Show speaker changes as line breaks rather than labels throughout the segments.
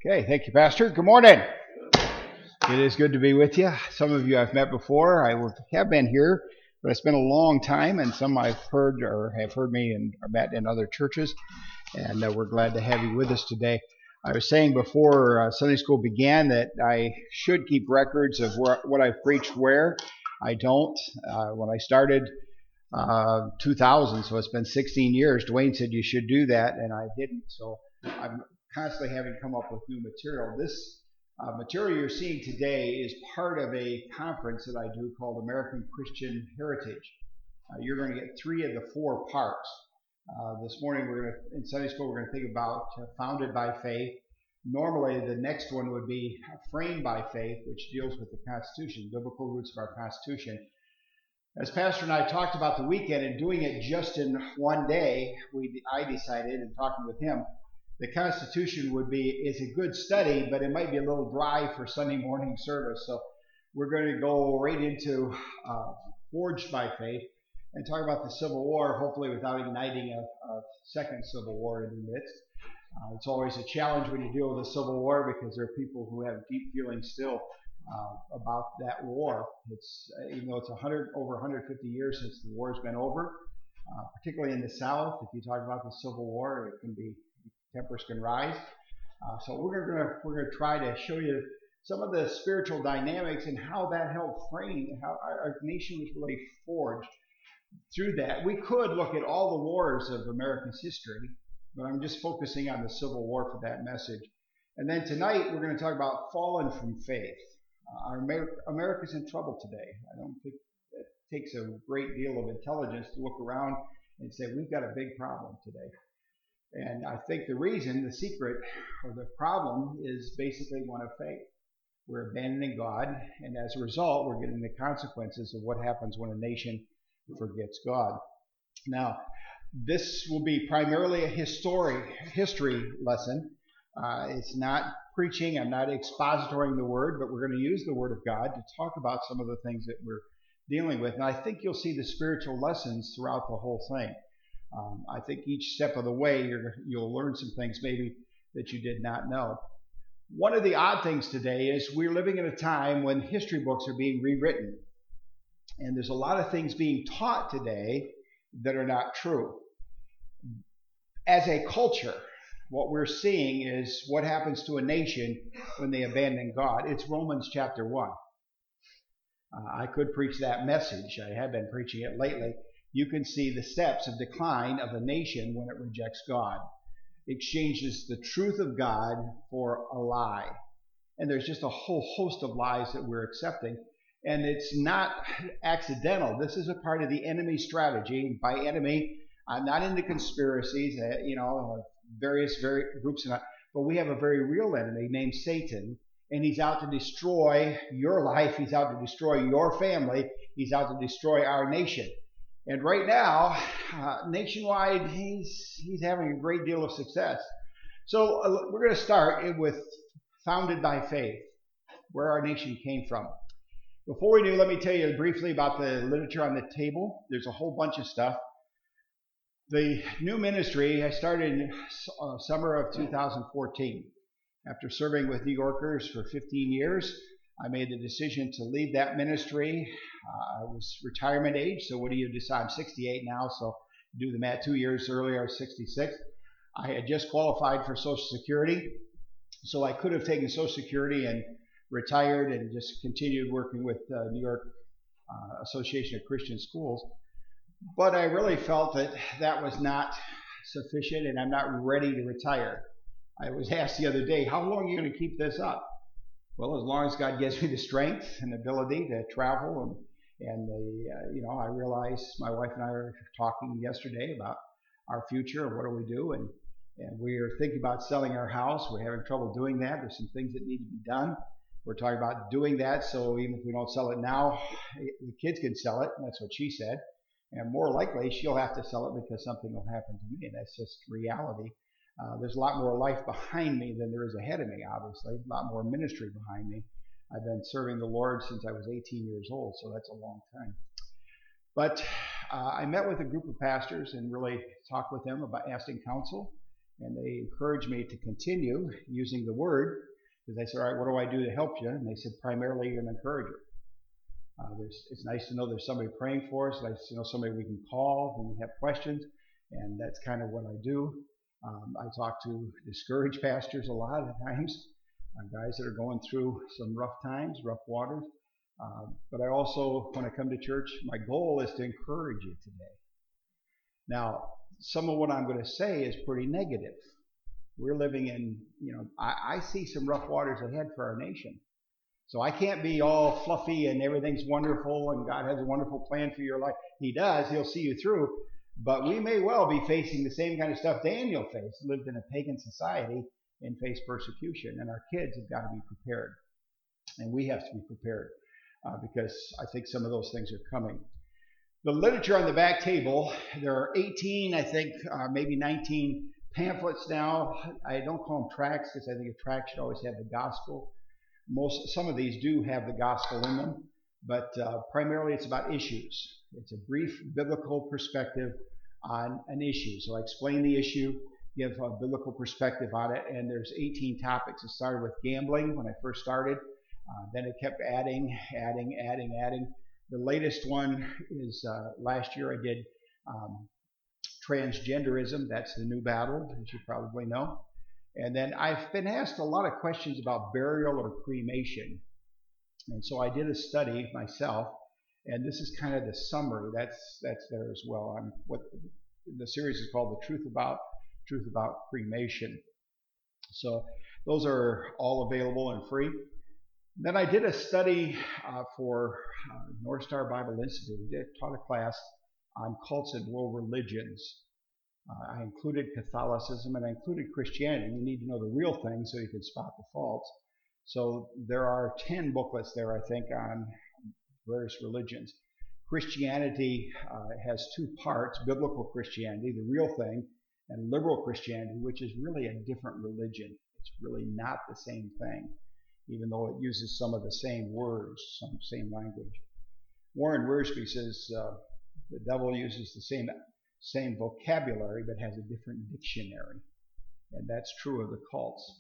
Okay, thank you, Pastor. Good morning. It is good to be with you. Some of you I've met before. I have been here, but it's been a long time, and some I've heard or have heard me and are met in other churches, and we're glad to have you with us today. I was saying before Sunday school began that I should keep records of what I've preached where. I don't. When I started 2000, so it's been 16 years, Dwayne said you should do that, and I didn't. So I'm constantly having come up with new material. This material you're seeing today is part of a conference that I do called American Christian Heritage. You're going to get 3 of the 4 parts. This morning, in Sunday school, we're going to think about Founded by Faith. Normally, the next one would be Framed by Faith, which deals with the Constitution, biblical roots of our Constitution. As Pastor and I talked about the weekend and doing it just in one day, I decided, in talking with him, the Constitution is a good study, but it might be a little dry for Sunday morning service. So we're going to go right into Forged by Faith and talk about the Civil War, hopefully without igniting a second Civil War in the midst. It's always a challenge when you deal with a Civil War because there are people who have deep feelings still about that war. It's even though it's over 150 years since the war's been over, particularly in the South. If you talk about the Civil War, tempers can rise. So we're going to try to show you some of the spiritual dynamics and how that helped frame how our nation was really forged through that. We could look at all the wars of America's history, but I'm just focusing on the Civil War for that message. And then tonight we're going to talk about fallen from faith. America's in trouble today. I don't think it takes a great deal of intelligence to look around and say we've got a big problem today. And I think the reason, the secret, or the problem is basically one of faith. We're abandoning God, and as a result, we're getting the consequences of what happens when a nation forgets God. Now, this will be primarily a history lesson. It's not preaching. I'm not expositoring the Word, but we're going to use the Word of God to talk about some of the things that we're dealing with. And I think you'll see the spiritual lessons throughout the whole thing. I think each step of the way you'll learn some things maybe that you did not know. One of the odd things today is we're living in a time when history books are being rewritten. And there's a lot of things being taught today that are not true. As a culture, what we're seeing is what happens to a nation when they abandon God. It's Romans chapter 1. I could preach that message. I have been preaching it lately. You can see the steps of decline of a nation when it rejects God. It exchanges the truth of God for a lie. And there's just a whole host of lies that we're accepting. And it's not accidental. This is a part of the enemy strategy. By enemy, I'm not into conspiracies, various groups, but we have a very real enemy named Satan. And he's out to destroy your life. He's out to destroy your family. He's out to destroy our nation. And right now, nationwide, he's having a great deal of success. So we're going to start with Founded by Faith, where our nation came from. Before we do, let me tell you briefly about the literature on the table. There's a whole bunch of stuff. The new ministry I started in summer of 2014. After serving with New Yorkers for 15 years, I made the decision to leave that ministry. I was retirement age, so what do you decide? I'm 68 now, so do the math. 2 years earlier, I was 66. I had just qualified for Social Security, so I could have taken Social Security and retired and just continued working with New York Association of Christian Schools. But I really felt that was not sufficient, and I'm not ready to retire. I was asked the other day, how long are you going to keep this up? Well, as long as God gives me the strength and ability to travel, and I realized my wife and I were talking yesterday about our future and what do we do, and we are thinking about selling our house. We're having trouble doing that. There's some things that need to be done. We're talking about doing that, so even if we don't sell it now, the kids can sell it. That's what she said, and more likely she'll have to sell it because something will happen to me, and that's just reality. There's a lot more life behind me than there is ahead of me, obviously. A lot more ministry behind me. I've been serving the Lord since I was 18 years old, so that's a long time. But I met with a group of pastors and really talked with them about asking counsel. And they encouraged me to continue using the word, because I said, all right, what do I do to help you? And they said, primarily you're an encourager. It's nice to know there's somebody praying for us, nice to know somebody we can call when we have questions, and that's kind of what I do. I talk to discouraged pastors a lot of times, guys that are going through some rough times, rough waters. But I also, when I come to church, my goal is to encourage you today. Now, some of what I'm going to say is pretty negative. We're living in, I see some rough waters ahead for our nation. So I can't be all fluffy and everything's wonderful and God has a wonderful plan for your life. He does. He'll see you through. But we may well be facing the same kind of stuff Daniel faced, lived in a pagan society and faced persecution. And our kids have got to be prepared. And we have to be prepared because I think some of those things are coming. The literature on the back table, there are 18, I think, maybe 19 pamphlets now. I don't call them tracts because I think a tract should always have the gospel. Some of these do have the gospel in them, but primarily it's about issues. It's a brief biblical perspective on an issue. So I explain the issue, give a biblical perspective on it, and there's 18 topics. It started with gambling when I first started. Then it kept adding. The latest one is last year I did transgenderism. That's the new battle, as you probably know. And then I've been asked a lot of questions about burial or cremation. And so I did a study myself, and this is kind of the summary. That's there as well. What the series is called The Truth About Cremation. So those are all available and free. Then I did a study for North Star Bible Institute. I taught a class on cults and world religions. I included Catholicism and I included Christianity. You need to know the real thing so you can spot the faults. So there are 10 booklets there, I think, on various religions. Christianity has two parts: biblical Christianity, the real thing, and liberal Christianity, which is really a different religion. It's really not the same thing, even though it uses some of the same words, some same language. Warren Wiersbe says the devil uses the same vocabulary but has a different dictionary, and that's true of the cults.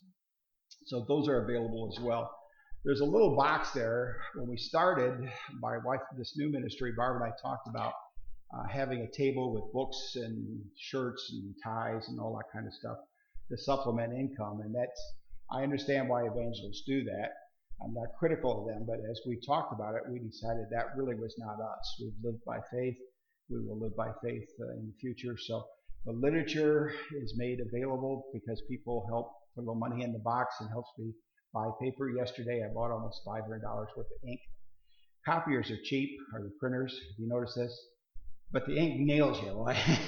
So those are available as well. There's a little box there. When we started, my wife, this new ministry, Barbara and I talked about having a table with books and shirts and ties and all that kind of stuff to supplement income, and I understand why evangelists do that. I'm not critical of them, but as we talked about it, we decided that really was not us. We've lived by faith. We will live by faith in the future. So the literature is made available because people help put a little money in the box and helps me buy paper. Yesterday, I bought almost $500 worth of ink. Copiers are cheap, or the printers, if you notice this. But the ink nails you.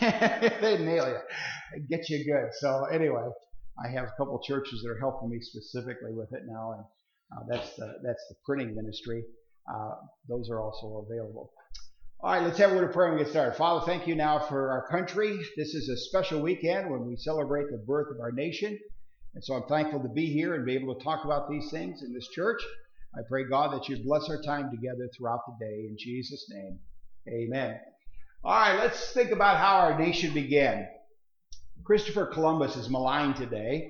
They nail you. It gets you good. So anyway, I have a couple churches that are helping me specifically with it now, and that's the printing ministry. Those are also available. All right, let's have a word of prayer and get started. Father, thank you now for our country. This is a special weekend when we celebrate the birth of our nation. And so I'm thankful to be here and be able to talk about these things in this church. I pray, God, that you bless our time together throughout the day. In Jesus' name, amen. All right, let's think about how our nation began. Christopher Columbus is maligned today.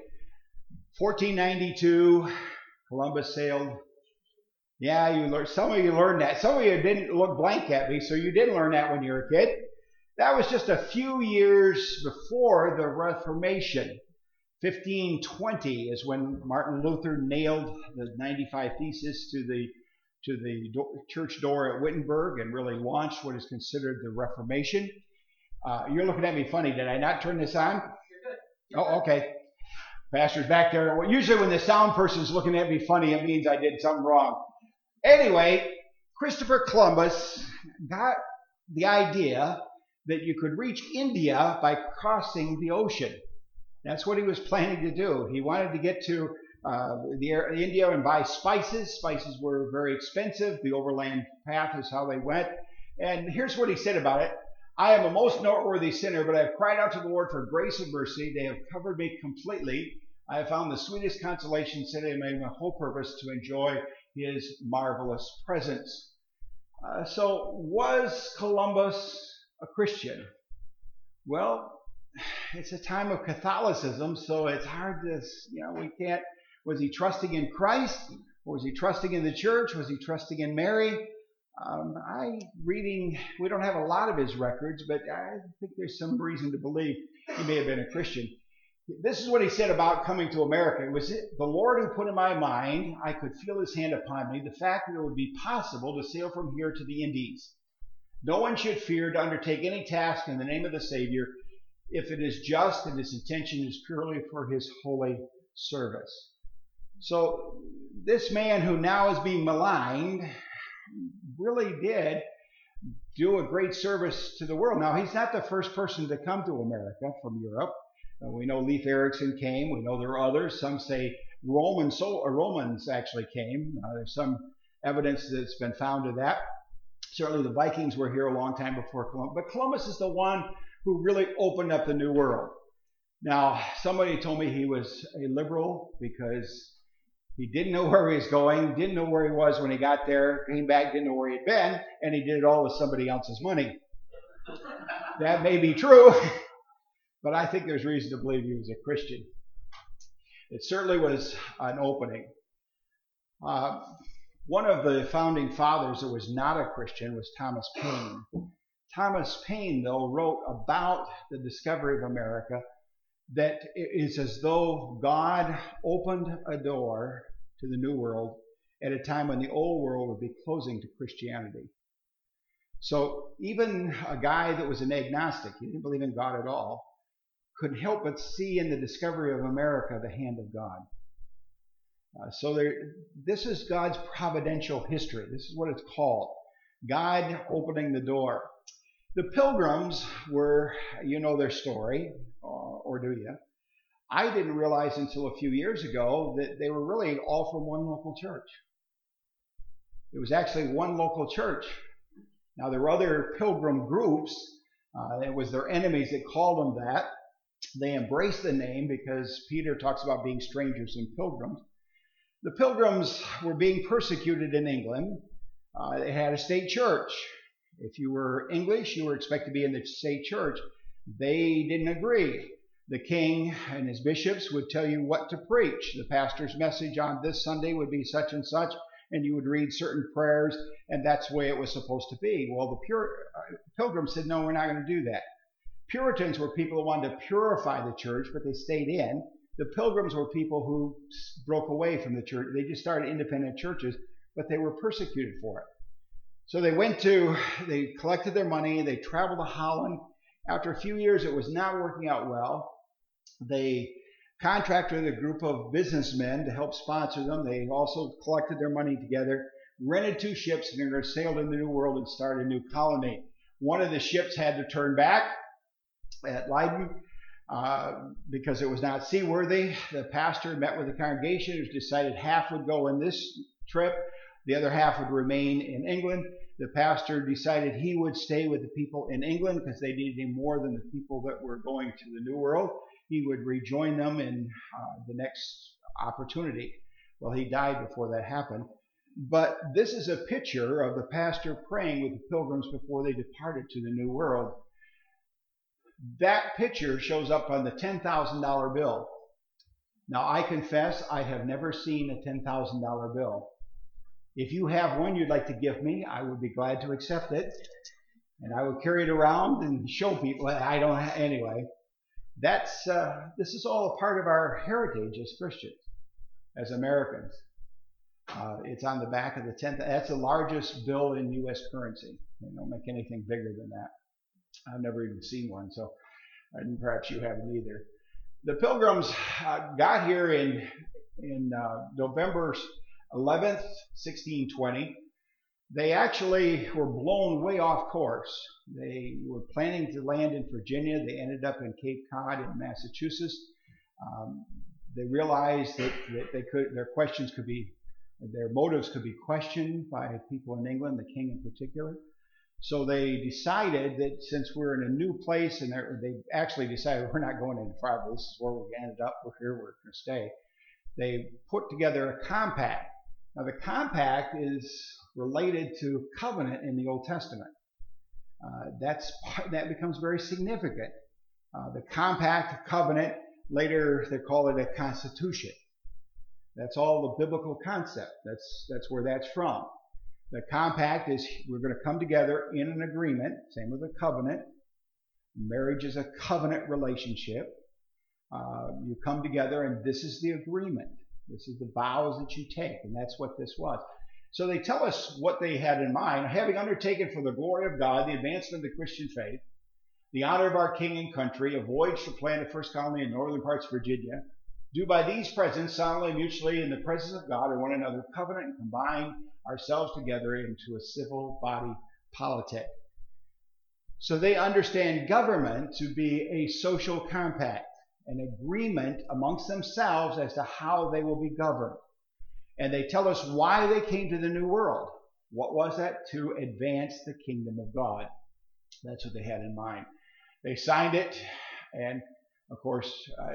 1492, Columbus sailed. Yeah, some of you learned that. Some of you didn't look blank at me, so you didn't learn that when you were a kid. That was just a few years before the Reformation. 1520 is when Martin Luther nailed the 95 Theses to the church door at Wittenberg and really launched what is considered the Reformation. You're looking at me funny. Did I not turn this on? You're good. Oh, okay. Pastor's back there. Well, usually when the sound person's looking at me funny, it means I did something wrong. Anyway, Christopher Columbus got the idea that you could reach India by crossing the ocean. That's what he was planning to do. He wanted to get to India and buy spices. Spices were very expensive. The overland path is how they went. And here's what he said about it. I am a most noteworthy sinner, but I have cried out to the Lord for grace and mercy. They have covered me completely. I have found the sweetest consolation setting my whole purpose to enjoy his marvelous presence. So was Columbus a Christian? Well, it's a time of Catholicism, so it's hard to, we can't, was he trusting in Christ? Or was he trusting in the church? Was he trusting in Mary? We don't have a lot of his records, but I think there's some reason to believe he may have been a Christian. This is what he said about coming to America. It was the Lord who put in my mind, I could feel his hand upon me, the fact that it would be possible to sail from here to the Indies. No one should fear to undertake any task in the name of the Savior if it is just and his intention is purely for his holy service. So this man who now is being maligned really did do a great service to the world. Now, he's not the first person to come to America from Europe. We know Leif Erikson came. We know there are others. Some say Romans actually came. There's some evidence that's been found of that. Certainly the Vikings were here a long time before Columbus. But Columbus is the one who really opened up the New World. Now, somebody told me he was a liberal because he didn't know where he was going, didn't know where he was when he got there, came back, didn't know where he had been, and he did it all with somebody else's money. That may be true, but I think there's reason to believe he was a Christian. It certainly was an opening. One of the founding fathers that was not a Christian was Thomas Paine. Thomas Paine, though, wrote about the discovery of America that it is as though God opened a door to the New World at a time when the Old World would be closing to Christianity. So even a guy that was an agnostic, he didn't believe in God at all, couldn't help but see in the discovery of America the hand of God. This is God's providential history. This is what it's called. God opening the door. The Pilgrims were, you know their story, or do you? I didn't realize until a few years ago that they were really all from one local church. It was actually one local church. Now, there were other pilgrim groups. It was their enemies that called them that. They embraced the name because Peter talks about being strangers and pilgrims. The Pilgrims were being persecuted in England. They had a state church. If you were English, you were expected to be in the state church. They didn't agree. The king and his bishops would tell you what to preach. The pastor's message on this Sunday would be such and such, and you would read certain prayers, and that's the way it was supposed to be. Well, the Pilgrims said, no, we're not going to do that. Puritans were people who wanted to purify the church, but they stayed in. The Pilgrims were people who broke away from the church. They just started independent churches, but they were persecuted for it. So they collected their money, they traveled to Holland. After a few years, it was not working out well. They contracted a group of businessmen to help sponsor them. They also collected their money together, rented 2 ships, and they're going to sail to the New World and start a new colony. One of the ships had to turn back at Leiden because it was not seaworthy. The pastor met with the congregation. It was decided half would go in this trip, the other half would remain in England. The pastor decided he would stay with the people in England because they needed him more than the people that were going to the New World. He would rejoin them in the next opportunity. Well, he died before that happened. But this is a picture of the pastor praying with the Pilgrims before they departed to the New World. That picture shows up on the $10,000 bill. Now, I confess I have never seen a $10,000 bill. If you have one you'd like to give me, I would be glad to accept it. And I would carry it around and show people. Anyway. This is all a part of our heritage as Christians, as Americans. It's on the back of the 10th. That's the largest bill in U.S. currency. They don't make anything bigger than that. I've never even seen one, so and perhaps you haven't either. The Pilgrims got here in November 11th, 1620. They actually were blown way off course. They were planning to land in Virginia. They ended up in Cape Cod in Massachusetts. They realized that their motives could be questioned by people in England, the king in particular. So they decided that since we're in a new place, and they actually decided we're not going any farther. This is where we ended up. We're here. We're going to stay. They put together a compact. Now, the compact is related to covenant in the Old Testament. That becomes very significant. The compact, covenant, later they call it a constitution. That's all the biblical concept. That's where that's from. The compact is we're going to come together in an agreement, same with a covenant. Marriage is a covenant relationship. You come together and this is the agreement. This is the vows that you take, and that's what this was. So they tell us what they had in mind. Having undertaken for the glory of God the advancement of the Christian faith, the honor of our king and country, a voyage to plant a first colony in northern parts of Virginia, do by these presents solemnly, mutually, in the presence of God and one another, covenant and combine ourselves together into a civil body politic. So they understand government to be a social compact, an agreement amongst themselves as to how they will be governed. And they tell us why they came to the New World. What was that? To advance the kingdom of God. That's what they had in mind. They signed it, and of course,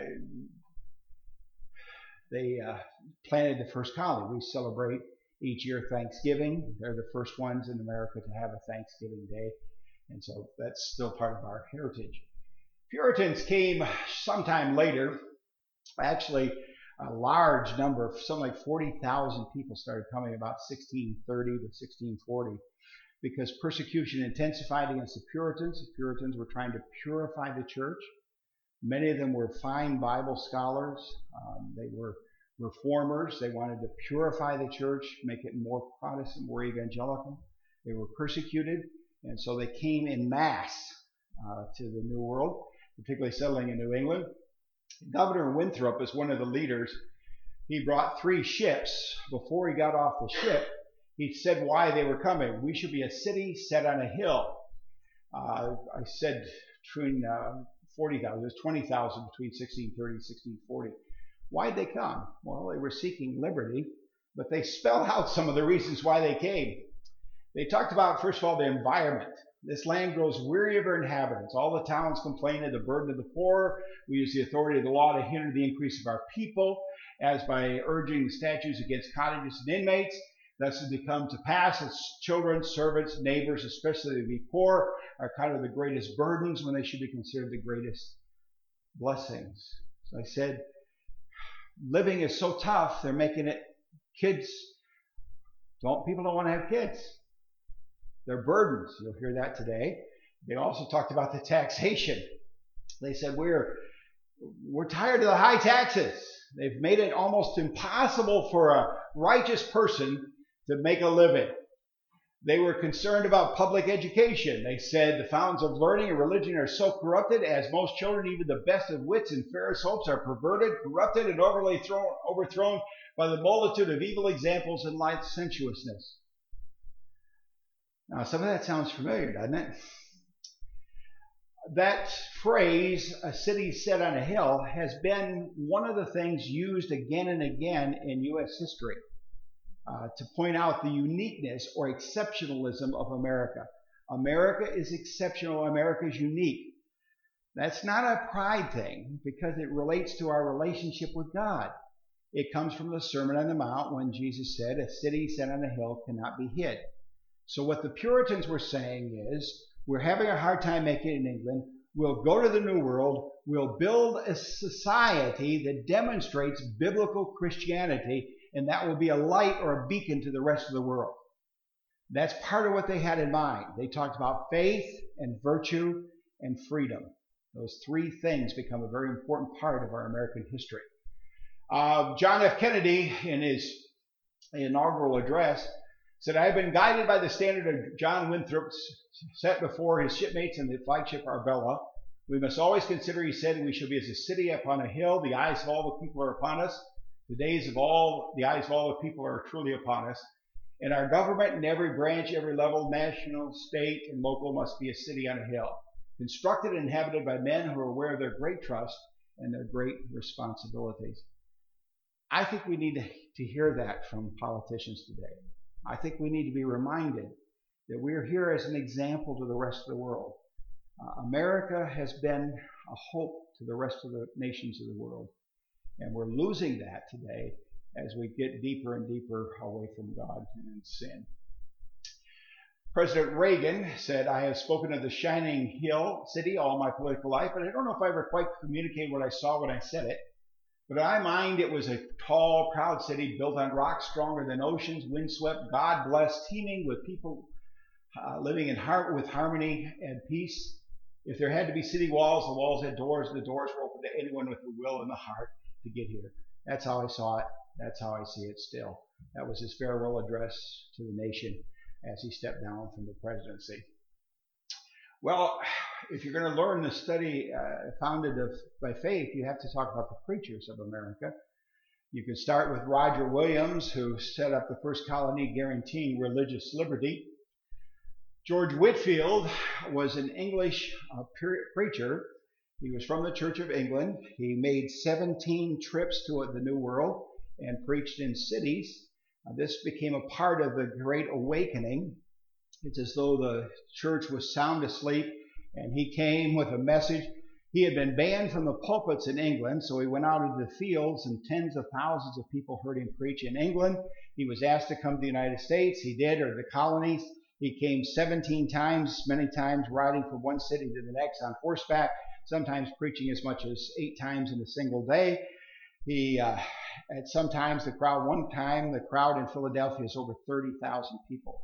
they planted the first colony. We celebrate each year Thanksgiving. They're the first ones in America to have a Thanksgiving Day, and so that's still part of our heritage. Puritans came sometime later. Actually, a large number, something like 40,000 people started coming about 1630 to 1640 because persecution intensified against the Puritans. The Puritans were trying to purify the church. Many of them were fine Bible scholars. They were reformers. They wanted to purify the church, make it more Protestant, more evangelical. They were persecuted, and so they came in mass to the New World, particularly settling in New England. Governor Winthrop is one of the leaders. He brought 3 ships. Before he got off the ship, he said why they were coming. We should be a city set on a hill. I said between 40,000, there's 20,000 between 1630 and 1640. Why'd they come? Well, they were seeking liberty, but they spell out some of the reasons why they came. They talked about, first of all, the environment. This land grows weary of her inhabitants. All the towns complain of the burden of the poor. We use the authority of the law to hinder the increase of our people, as by urging the statutes against cottages and inmates. Thus has become to pass that children, servants, neighbors, especially the poor, are kind of the greatest burdens when they should be considered the greatest blessings. So I said, living is so tough, they're making it kids. People don't want to have kids. They're burdens. You'll hear that today. They also talked about the taxation. They said, we're tired of the high taxes. They've made it almost impossible for a righteous person to make a living. They were concerned about public education. They said the fountains of learning and religion are so corrupted as most children, even the best of wits and fairest hopes, are perverted, corrupted, and overthrown by the multitude of evil examples and licentiousness. Now, some of that sounds familiar, doesn't it? That phrase, a city set on a hill, has been one of the things used again and again in U.S. history to point out the uniqueness or exceptionalism of America. America is exceptional. America is unique. That's not a pride thing because it relates to our relationship with God. It comes from the Sermon on the Mount when Jesus said, a city set on a hill cannot be hid. So what the Puritans were saying is, we're having a hard time making it in England. We'll go to the New World. We'll build a society that demonstrates biblical Christianity, and that will be a light or a beacon to the rest of the world. That's part of what they had in mind. They talked about faith and virtue and freedom. Those 3 things become a very important part of our American history. John F. Kennedy, in his inaugural address, said, I have been guided by the standard of John Winthrop set before his shipmates in the flagship Arbella. We must always consider, he said, we shall be as a city upon a hill. The eyes of all the people are upon us. The eyes of all the people are truly upon us. And our government in every branch, every level, national, state, and local, must be a city on a hill, constructed and inhabited by men who are aware of their great trust and their great responsibilities. I think we need to hear that from politicians today. I think we need to be reminded that we're here as an example to the rest of the world. America has been a hope to the rest of the nations of the world, and we're losing that today as we get deeper and deeper away from God and in sin. President Reagan said, "I have spoken of the shining hill city all my political life, but I don't know if I ever quite communicated what I saw when I said it. But in my mind, it was a tall, proud city built on rocks stronger than oceans, windswept, God-blessed, teeming with people living with harmony and peace. If there had to be city walls, the walls had doors, and the doors were open to anyone with the will and the heart to get here." That's how I saw it. That's how I see it still. That was his farewell address to the nation as he stepped down from the presidency. Well, if you're going to learn the study founded by faith, you have to talk about the preachers of America. You can start with Roger Williams, who set up the first colony guaranteeing religious liberty. George Whitefield was an English preacher. He was from the Church of England. He made 17 trips to the New World and preached in cities. This became a part of the Great Awakening. It's as though the church was sound asleep, and he came with a message. He had been banned from the pulpits in England, so he went out into the fields, and tens of thousands of people heard him preach in England. He was asked to come to the United States. He did, or the colonies. He came 17 times, many times riding from one city to the next on horseback, sometimes preaching as much as 8 times in a single day. At sometimes one time the crowd in Philadelphia is over 30,000 people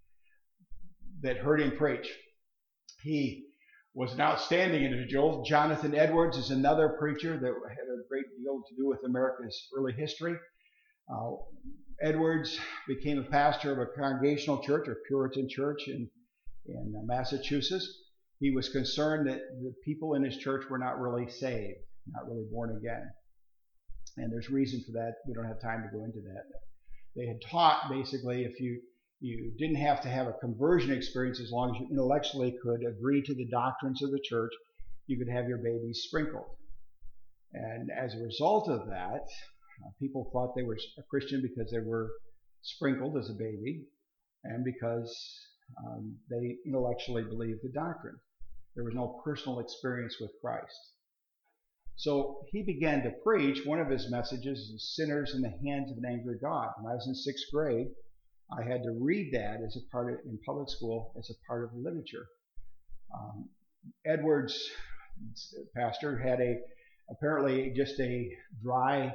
that heard him preach. He was an outstanding individual. Jonathan Edwards is another preacher that had a great deal to do with America's early history. Edwards became a pastor of a Congregational church, or Puritan church in Massachusetts. He was concerned that the people in his church were not really saved, not really born again. And there's reason for that. We don't have time to go into that. They had taught, basically, if you didn't have to have a conversion experience as long as you intellectually could agree to the doctrines of the church, you could have your babies sprinkled. And as a result of that, people thought they were a Christian because they were sprinkled as a baby and because they intellectually believed the doctrine. There was no personal experience with Christ. So he began to preach. One of his messages is sinners in the hands of an angry God. When I was in 6th grade, I had to read that as a part of, in public school, as a part of literature. Edwards, pastor, had apparently just a dry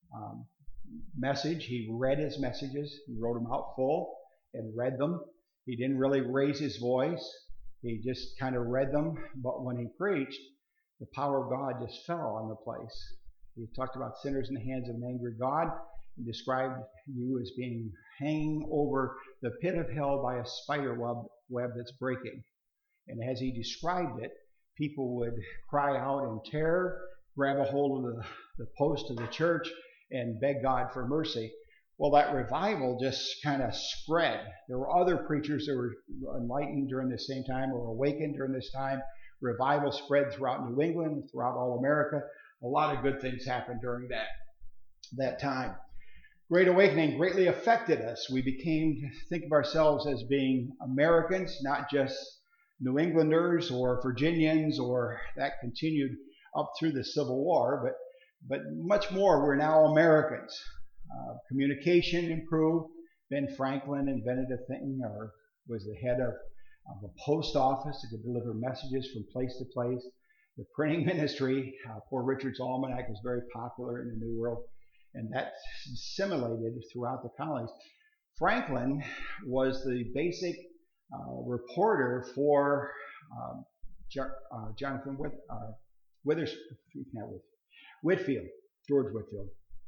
message. He read his messages. He wrote them out full and read them. He didn't really raise his voice. He just kind of read them. But when he preached, the power of God just fell on the place. He talked about sinners in the hands of an angry God. He described you as being hanging over the pit of hell by a spider web that's breaking. And as he described it, people would cry out in terror, grab a hold of the post of the church, and beg God for mercy. Well, that revival just kind of spread. There were other preachers that were enlightened during the same time or awakened during this time. Revival spread throughout New England, throughout all America. A lot of good things happened during that time. Great Awakening greatly affected us. We became to think of ourselves as being Americans, not just New Englanders or Virginians, or that continued up through the Civil War, but much more, we're now Americans. Communication improved. Ben Franklin invented a thing, or was the head of a post office that could deliver messages from place to place. The printing ministry, Poor Richard's Almanac, was very popular in the New World, and that assimilated throughout the colonies. Franklin was the basic reporter for Jonathan Whitefield, George Whitefield.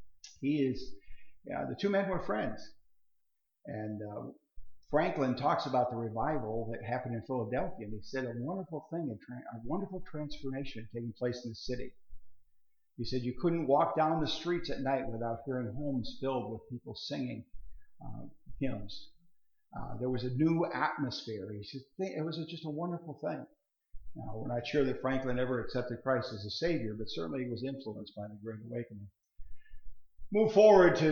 The two men were friends. And Franklin talks about the revival that happened in Philadelphia, and he said a wonderful thing, a wonderful transformation taking place in the city. He said you couldn't walk down the streets at night without hearing homes filled with people singing hymns. There was a new atmosphere. He said it was just a wonderful thing. Now, we're not sure that Franklin ever accepted Christ as a Savior, but certainly he was influenced by the Great Awakening. Move forward to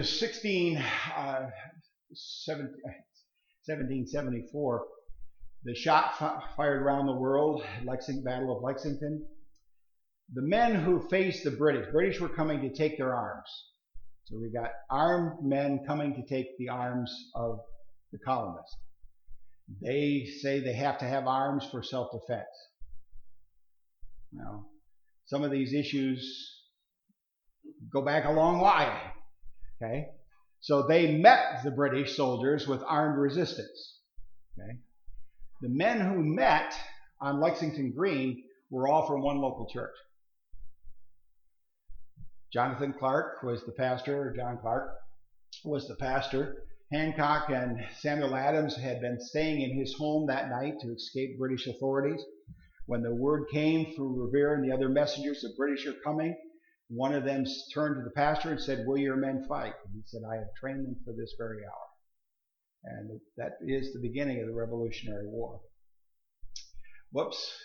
1774. The shot fired around the world, Battle of Lexington. The men who faced the British were coming to take their arms. So we got armed men coming to take the arms of the colonists. They say they have to have arms for self-defense. Now, some of these issues go back a long while. Okay? So they met the British soldiers with armed resistance. Okay? The men who met on Lexington Green were all from one local church. Jonathan Clark was the pastor, or John Clark was the pastor. Hancock and Samuel Adams had been staying in his home that night to escape British authorities. When the word came through Revere and the other messengers, the British are coming, one of them turned to the pastor and said, "Will your men fight?" And he said, "I have trained them for this very hour." And that is the beginning of the Revolutionary War. Whoops.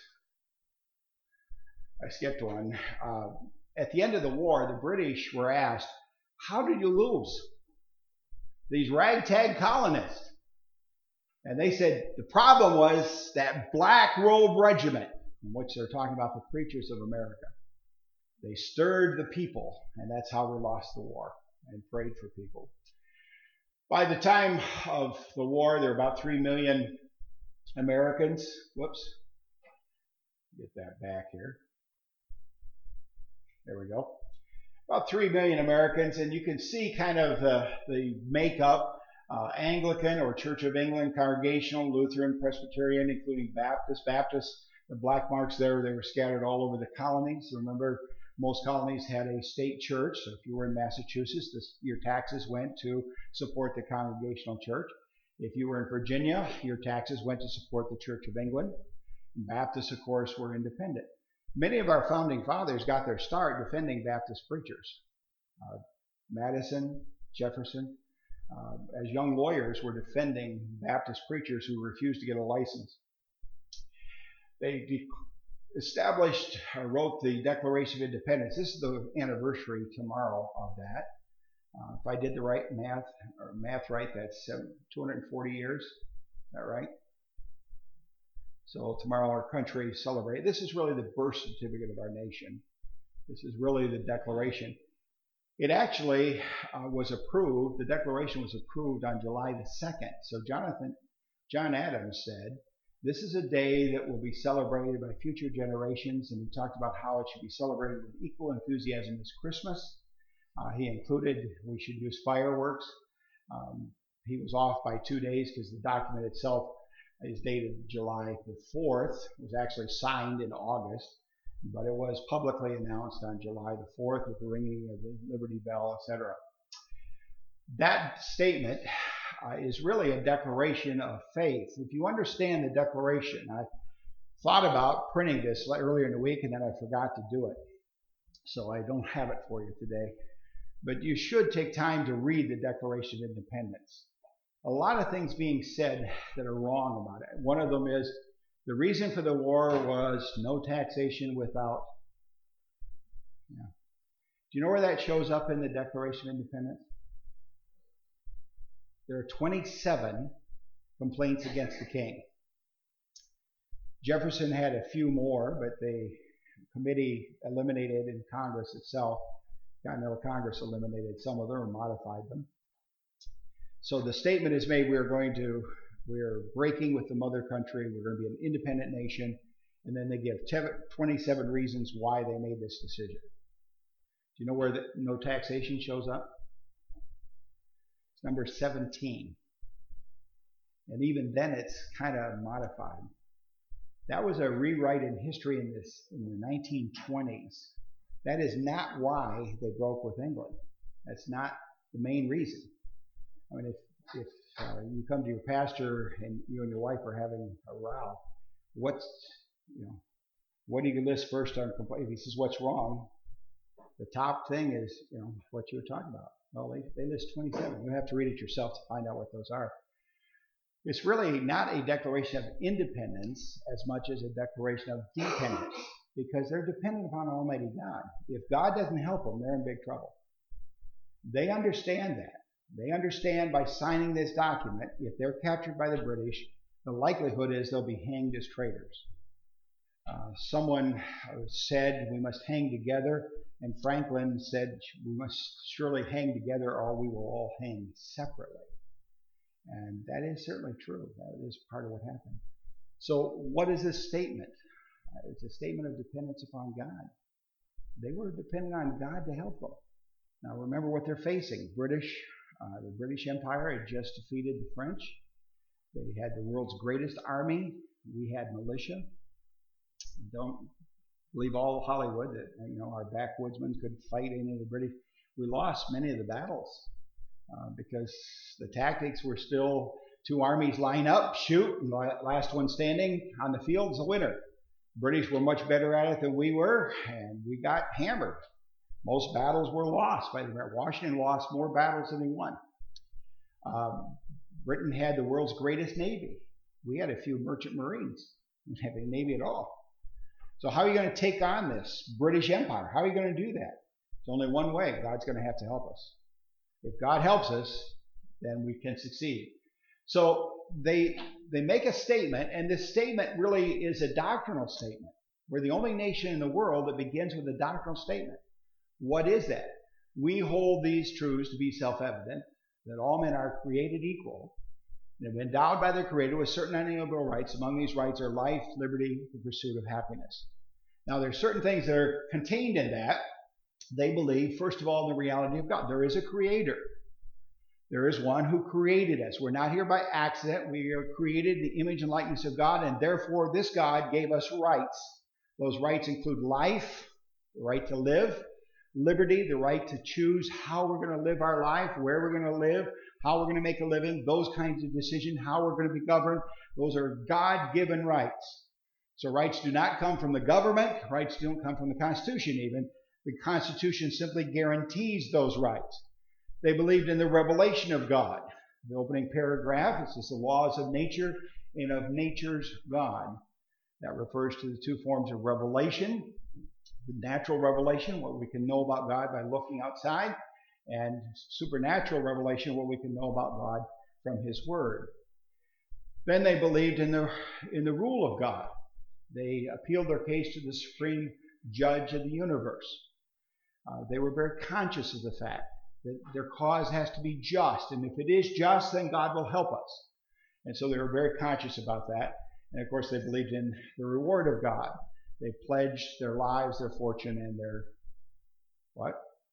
I skipped one. At the end of the war, the British were asked, "How did you lose these ragtag colonists?" And they said the problem was that Black Robe Regiment, in which they're talking about the preachers of America. They stirred the people, and that's how we lost the war, and prayed for people. By the time of the war, there were about 3 million Americans. Whoops. Get that back here. There we go. About 3 million Americans, and you can see kind of the makeup. Anglican or Church of England, Congregational, Lutheran, Presbyterian, including Baptist. The black marks there, they were scattered all over the colonies. Remember, most colonies had a state church. So if you were in Massachusetts, your taxes went to support the Congregational church. If you were in Virginia, your taxes went to support the Church of England. Baptists, of course, were independent. Many of our founding fathers got their start defending Baptist preachers. Madison, Jefferson, as young lawyers, were defending Baptist preachers who refused to get a license. They wrote the Declaration of Independence. This is the anniversary tomorrow of that. If I did the right math right, that's 240 years. Is that right? So tomorrow our country celebrates. This is really the birth certificate of our nation. This is really the Declaration. It actually was approved. The Declaration was approved on July the 2nd. So John Adams said, "This is a day that will be celebrated by future generations," and he talked about how it should be celebrated with equal enthusiasm as Christmas. He included we should use fireworks. He was off by 2 days because the document itself is dated July the 4th. It was actually signed in August, but it was publicly announced on July the 4th with the ringing of the Liberty Bell, etc. That statement is really a declaration of faith. If you understand the Declaration, I thought about printing this earlier in the week and then I forgot to do it. So I don't have it for you today. But you should take time to read the Declaration of Independence. A lot of things being said that are wrong about it. One of them is the reason for the war was no taxation without. Yeah. Do you know where that shows up in the Declaration of Independence? There are 27 complaints against the king. Jefferson had a few more, but the committee eliminated in Congress itself. Continental Congress eliminated some of them or modified them. So the statement is made, we're breaking with the mother country, we're going to be an independent nation, and then they give 27 reasons why they made this decision. Do you know where the no taxation shows up? It's number 17. And even then it's kind of modified. That was a rewrite in history in the 1920s. That is not why they broke with England. That's not the main reason. I mean, if you come to your pastor and you and your wife are having a row, what do you list first on complaint? If he says what's wrong, the top thing is what you were talking about. Well, they list 27. You have to read it yourself to find out what those are. It's really not a declaration of independence as much as a declaration of dependence, because they're dependent upon Almighty God. If God doesn't help them, they're in big trouble. They understand that. They understand by signing this document, if they're captured by the British, the likelihood is they'll be hanged as traitors. Someone said we must hang together, and Franklin said we must surely hang together or we will all hang separately. And that is certainly true. That is part of what happened. So what is this statement? It's a statement of dependence upon God. They were dependent on God to help them. Now remember what they're facing. The British Empire had just defeated the French. They had the world's greatest army. We had militia. Don't believe all of Hollywood that our backwoodsmen could fight any of the British. We lost many of the battles because the tactics were still two armies line up, shoot, and the last one standing on the field is a winner. British were much better at it than we were, and we got hammered. Most battles were lost. Washington lost more battles than he won. Britain had the world's greatest navy. We had a few merchant marines. We didn't have a navy at all. So how are you going to take on this British Empire? How are you going to do that? There's only one way. God's going to have to help us. If God helps us, then we can succeed. So they make a statement, and this statement really is a doctrinal statement. We're the only nation in the world that begins with a doctrinal statement. What is that? We hold these truths to be self-evident, that all men are created equal, and have been endowed by their Creator with certain unalienable rights. Among these rights are life, liberty, the pursuit of happiness. Now, there are certain things that are contained in that. They believe, first of all, in the reality of God. There is a Creator. There is one who created us. We're not here by accident. We are created in the image and likeness of God, and therefore this God gave us rights. Those rights include life, the right to live, liberty, the right to choose how we're going to live our life, where we're going to live, how we're going to make a living, those kinds of decisions, how we're going to be governed. Those are God-given rights. So rights do not come from the government. Rights don't come from the Constitution even. The Constitution simply guarantees those rights. They believed in the revelation of God. The opening paragraph, it says the laws of nature and of nature's God. That refers to the two forms of revelation. The natural revelation, what we can know about God by looking outside, and supernatural revelation, what we can know about God from His Word. Then they believed in the rule of God. They appealed their case to the supreme judge of the universe. They were very conscious of the fact that their cause has to be just, and if it is just, then God will help us. And so they were very conscious about that. And of course, they believed in the reward of God. They pledged their lives, their fortune, and their what?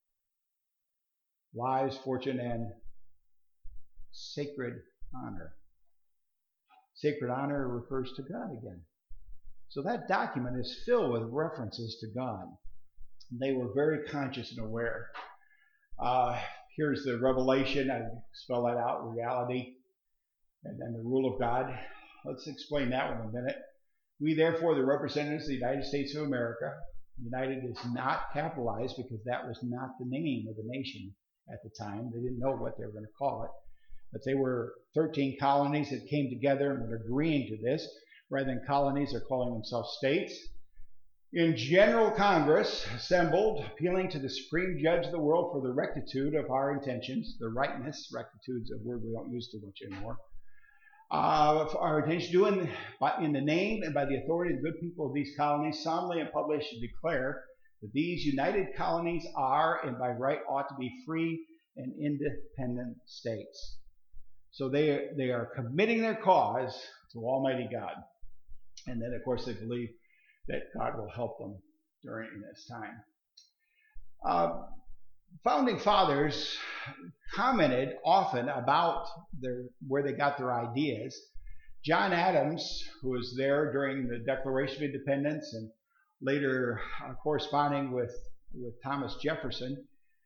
Lives, fortune, and sacred honor. Sacred honor refers to God again. So that document is filled with references to God. They were very conscious and aware. Here's the revelation. I spell that out, reality, and then the rule of God. Let's explain that one a minute. We, therefore, the representatives of the United States of America, United is not capitalized because that was not the name of the nation at the time. They didn't know what they were going to call it. But they were 13 colonies that came together and were agreeing to this. Rather than colonies, they're calling themselves states. In General Congress, assembled, appealing to the Supreme Judge of the world for the rectitude of our intentions, the rightness, rectitude's a word we don't use too much anymore, our intention to do in the name and by the authority of the good people of these colonies, solemnly and publicly declare that these united colonies are and by right ought to be free and independent states. So they are committing their cause to Almighty God. And then, of course, they believe that God will help them during this time. Founding fathers commented often about where they got their ideas. John Adams, who was there during the Declaration of Independence and later corresponding with Thomas Jefferson,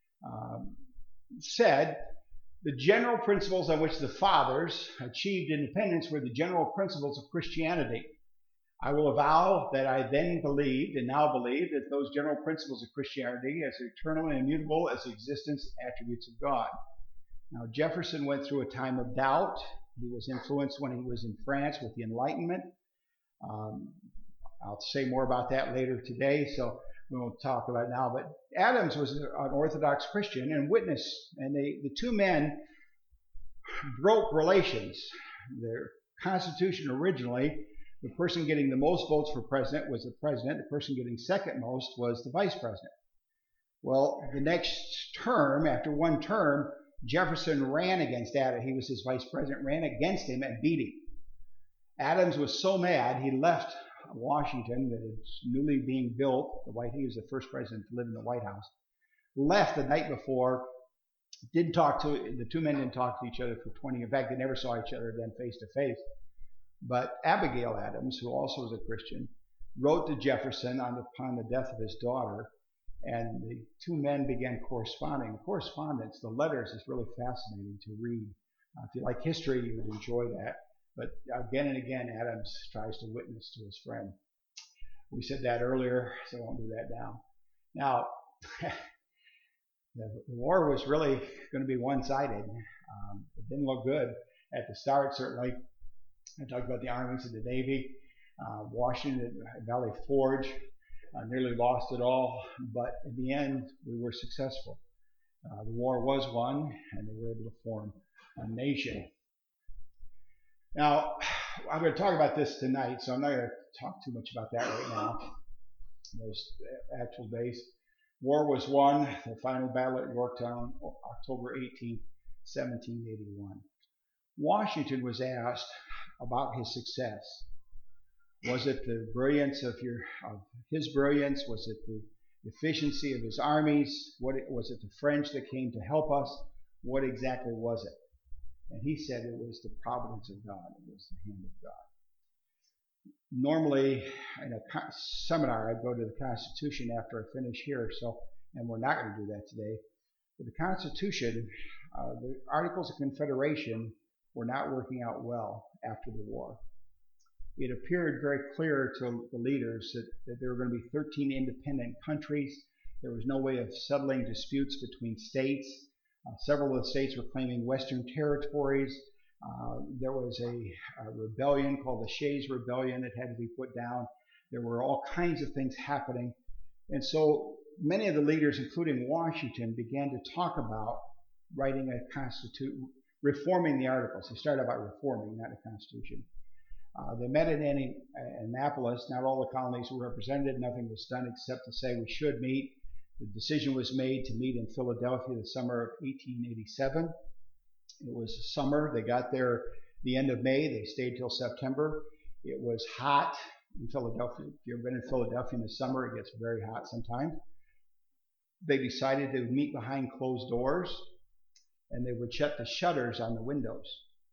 said the general principles on which the fathers achieved independence were the general principles of Christianity. I will avow that I then believed and now believe that those general principles of Christianity as eternal and immutable as the existence and attributes of God. Now, Jefferson went through a time of doubt. He was influenced when he was in France with the Enlightenment. I'll say more about that later today, so we won't talk about it now. But Adams was an Orthodox Christian and witnessed, and the two men broke relations. Their Constitution originally, the person getting the most votes for president was the president. The person getting second most was the vice president. Well, the next term, after one term, Jefferson ran against Adams. He was his vice president, ran against him and beat him. Adams was so mad, he left Washington, that it's newly being built. He was the first president to live in the White House. Left the night before. The two men didn't talk to each other for 20 years. In fact, they never saw each other then face to face. But Abigail Adams, who also was a Christian, wrote to Jefferson upon the death of his daughter, and the two men began corresponding. The correspondence, the letters, is really fascinating to read. If you like history, you would enjoy that. But again and again, Adams tries to witness to his friend. We said that earlier, so I won't do that now. Now, the war was really going to be one-sided. It didn't look good at the start, certainly. I talked about the armies and the Navy. Washington, Valley Forge, nearly lost it all, but in the end, we were successful. The war was won, and they were able to form a nation. Now, I'm going to talk about this tonight, so I'm not going to talk too much about that right now, those actual days. War was won, the final battle at Yorktown, October 18, 1781. Washington was asked about his success. Was it the brilliance of his brilliance? Was it the efficiency of his armies? Was it the French that came to help us? What exactly was it? And he said it was the providence of God. It was the hand of God. Normally, in a seminar, I'd go to the Constitution after I finish here, and we're not going to do that today. But the Constitution, the Articles of Confederation, were not working out well after the war. It appeared very clear to the leaders that there were going to be 13 independent countries. There was no way of settling disputes between states. Several of the states were claiming Western territories. There was a rebellion called the Shays Rebellion that had to be put down. There were all kinds of things happening. And so many of the leaders, including Washington, began to talk about writing a constitution, reforming the Articles. They started about reforming, not a constitution. They met in Annapolis. Not all the colonies were represented. Nothing was done except to say we should meet. The decision was made to meet in Philadelphia the summer of 1887. It was summer. They got there the end of May. They stayed till September. It was hot in Philadelphia. If you've ever been in Philadelphia in the summer, it gets very hot sometimes. They decided to meet behind closed doors, and they would shut the shutters on the windows.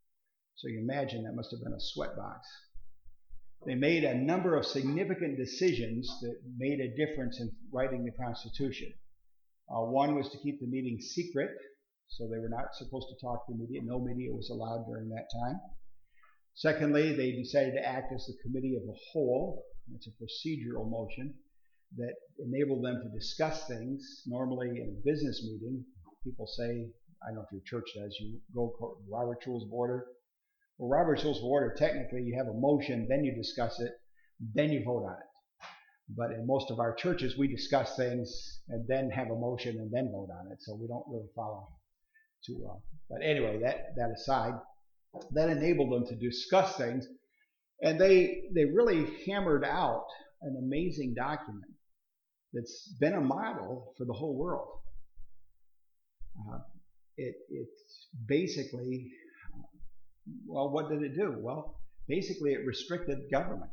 So you imagine that must have been a sweatbox. They made a number of significant decisions that made a difference in writing the Constitution. One was to keep the meeting secret, so they were not supposed to talk to the media. No media was allowed during that time. Secondly, they decided to act as the committee of the whole. It's a procedural motion that enabled them to discuss things. Normally in a business meeting, people say, I don't know if your church does, you go to Robert's Rules of Order. Well, Robert's Rules of Order, technically you have a motion, then you discuss it, then you vote on it. But in most of our churches, we discuss things and then have a motion and then vote on it. So we don't really follow too well. But anyway, that aside, that enabled them to discuss things. And they really hammered out an amazing document that's been a model for the whole world. It's basically, well, what did it do? Well, basically it restricted government.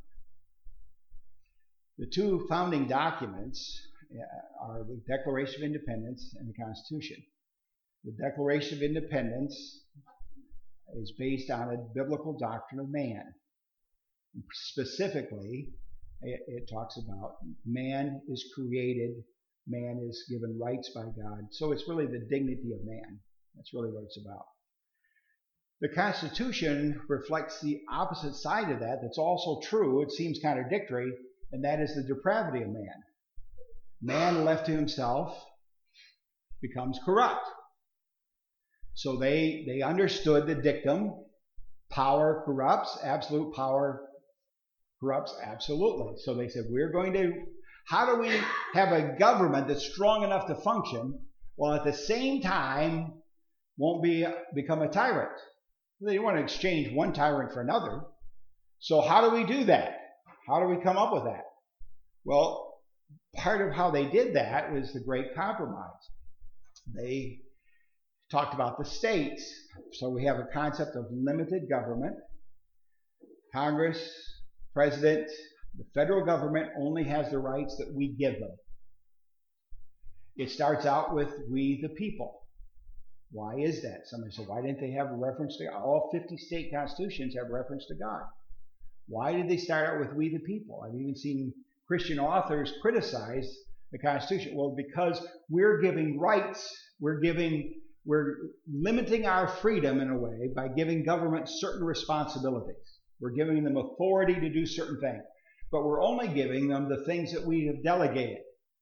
The two founding documents are the Declaration of Independence and the Constitution. The Declaration of Independence is based on a biblical doctrine of man. Specifically, it talks about man is created, man is given rights by God. So it's really the dignity of man. That's really what it's about. The Constitution reflects the opposite side of that. That's also true. It seems contradictory, and that is the depravity of man. Man left to himself becomes corrupt. So they understood the dictum, power corrupts, absolute power corrupts absolutely. So they said, how do we have a government that's strong enough to function while at the same time won't become a tyrant? They want to exchange one tyrant for another. So how do we do that? How do we come up with that? Well, part of how they did that was the Great Compromise. They Talked about the states. So we have a concept of limited government. Congress, President, the federal government only has the rights that we give them. It starts out with we the people. Why is that? Somebody said, why didn't they have a reference to God? All 50 state constitutions have reference to God. Why did they start out with we the people? I've even seen Christian authors criticize the Constitution. Well, because we're giving rights, we're limiting our freedom in a way by giving government certain responsibilities. We're giving them authority to do certain things, but we're only giving them the things that we have delegated.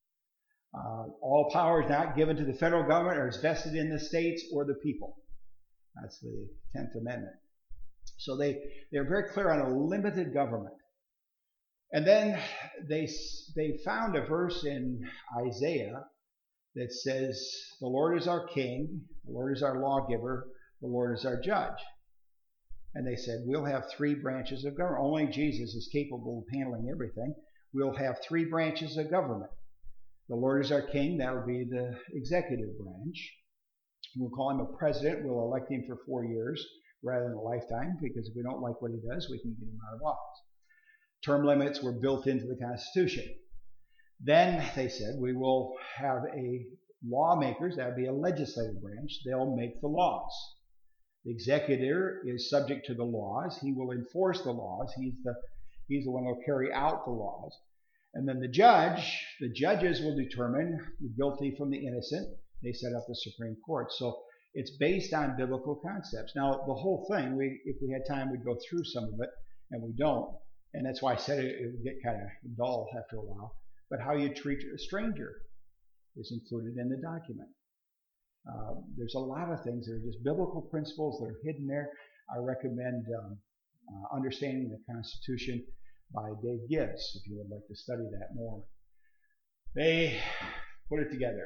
All power is not given to the federal government or is vested in the states or the people. That's the 10th Amendment. So they're very clear on a limited government. And then they found a verse in Isaiah that says, the Lord is our king, the Lord is our lawgiver, the Lord is our judge. And they said, we'll have three branches of government. Only Jesus is capable of handling everything. We'll have three branches of government. The Lord is our king, that would be the executive branch. We'll call him a president. We'll elect him for 4 years rather than a lifetime, because if we don't like what he does, we can get him out of office. Term limits were built into the Constitution. Then they said we will have lawmakers, that would be a legislative branch. They'll make the laws. The executive is subject to the laws. He will enforce the laws. He's the one who will carry out the laws. And then the judges will determine the guilty from the innocent. They set up the Supreme Court. So it's based on biblical concepts. Now, the whole thing, if we had time, we'd go through some of it, and we don't. And that's why I said it would get kind of dull after a while. But how you treat a stranger is included in the document. There's a lot of things that are just biblical principles that are hidden there. I recommend Understanding the Constitution by Dave Gibbs, if you would like to study that more. They put it together.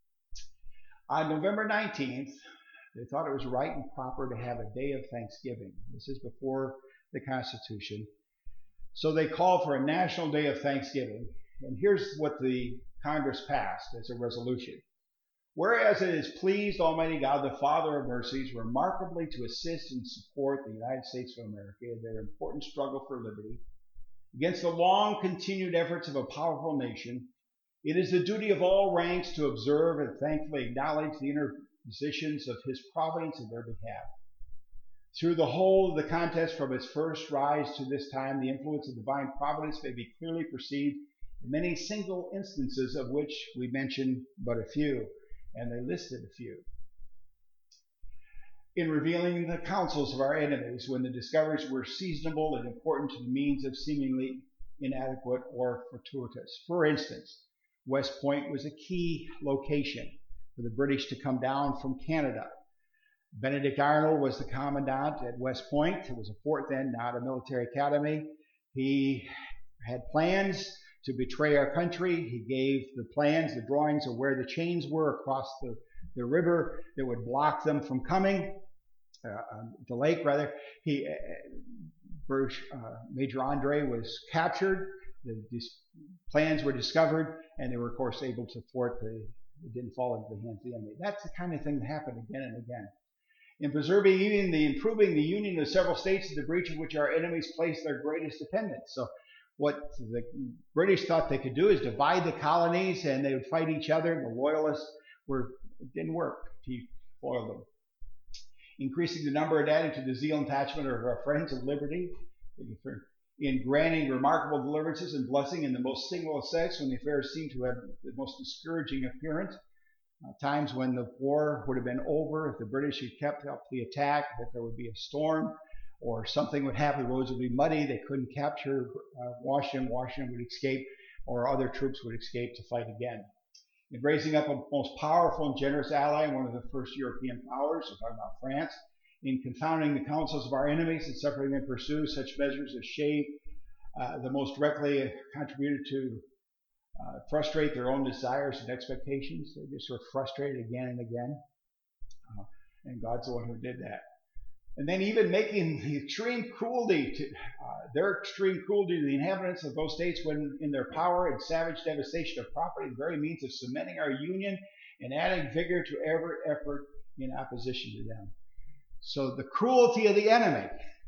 On November 19th, they thought it was right and proper to have a day of Thanksgiving. This is before the Constitution. So they called for a national day of Thanksgiving. And here's what the Congress passed as a resolution. Whereas it has pleased Almighty God, the Father of mercies, remarkably to assist and support the United States of America in their important struggle for liberty, against the long-continued efforts of a powerful nation, it is the duty of all ranks to observe and thankfully acknowledge the interpositions of His providence in their behalf. Through the whole of the contest from its first rise to this time, the influence of divine providence may be clearly perceived in many single instances, of which we mention but a few, and they listed a few. In revealing the counsels of our enemies, when the discoveries were seasonable and important to the means of seemingly inadequate or fortuitous. For instance, West Point was a key location for the British to come down from Canada. Benedict Arnold was the commandant at West Point. It was a fort then, not a military academy. He had plans to betray our country. He gave the plans, the drawings of where the chains were across the river that would block them from coming, the lake rather. Major Andre was captured. These plans were discovered, and they were, of course, able to thwart it didn't fall into the hands of the enemy. That's the kind of thing that happened again and again. In preserving, even improving the union of several states, the breach of which our enemies placed their greatest dependence. So what the British thought they could do is divide the colonies, and they would fight each other. The loyalists it didn't work. He foiled them. Increasing the number and adding to the zeal and attachment of our friends of liberty, in granting remarkable deliverances and blessing in the most singular sex, when the affairs seemed to have the most discouraging appearance. Times when the war would have been over if the British had kept up the attack, that there would be a storm or something would happen, the roads would be muddy, they couldn't capture Washington would escape, or other troops would escape to fight again. In raising up a most powerful and generous ally, one of the first European powers, we're talking about France, in confounding the counsels of our enemies and separating them pursue such measures as shade the most directly contributed to frustrate their own desires and expectations. They just were frustrated again and again. And God's the one who did that. And then even making the extreme cruelty to the inhabitants of those states when in their power and savage devastation of property, the very means of cementing our union and adding vigor to every effort in opposition to them. So the cruelty of the enemy,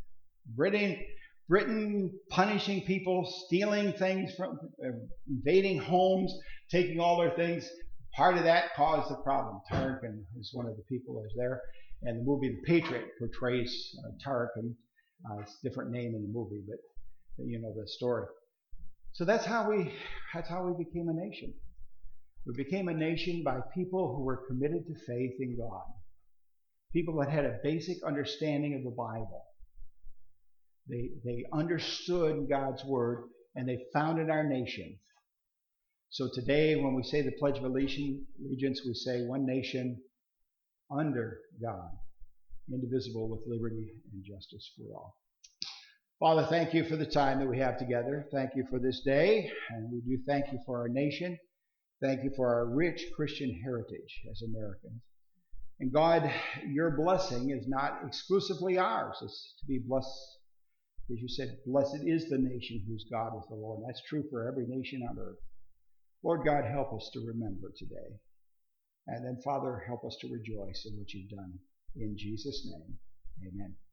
Britain punishing people, stealing things from, invading homes, taking all their things, part of that caused the problem. Tarleton is one of the people who's there. And the movie The Patriot portrays Tarleton. It's a different name in the movie, but you know the story. So that's how we became a nation. We became a nation by people who were committed to faith in God. People that had a basic understanding of the Bible. They understood God's word, and they founded our nation. So today, when we say the Pledge of Allegiance, we say one nation under God, indivisible with liberty and justice for all. Father, thank you for the time that we have together. Thank you for this day, and we do thank you for our nation. Thank you for our rich Christian heritage as Americans. And God, your blessing is not exclusively ours. It's to be blessed. As you said, blessed is the nation whose God is the Lord. And that's true for every nation on earth. Lord God, help us to remember today. And then, Father, help us to rejoice in what you've done. In Jesus' name, amen.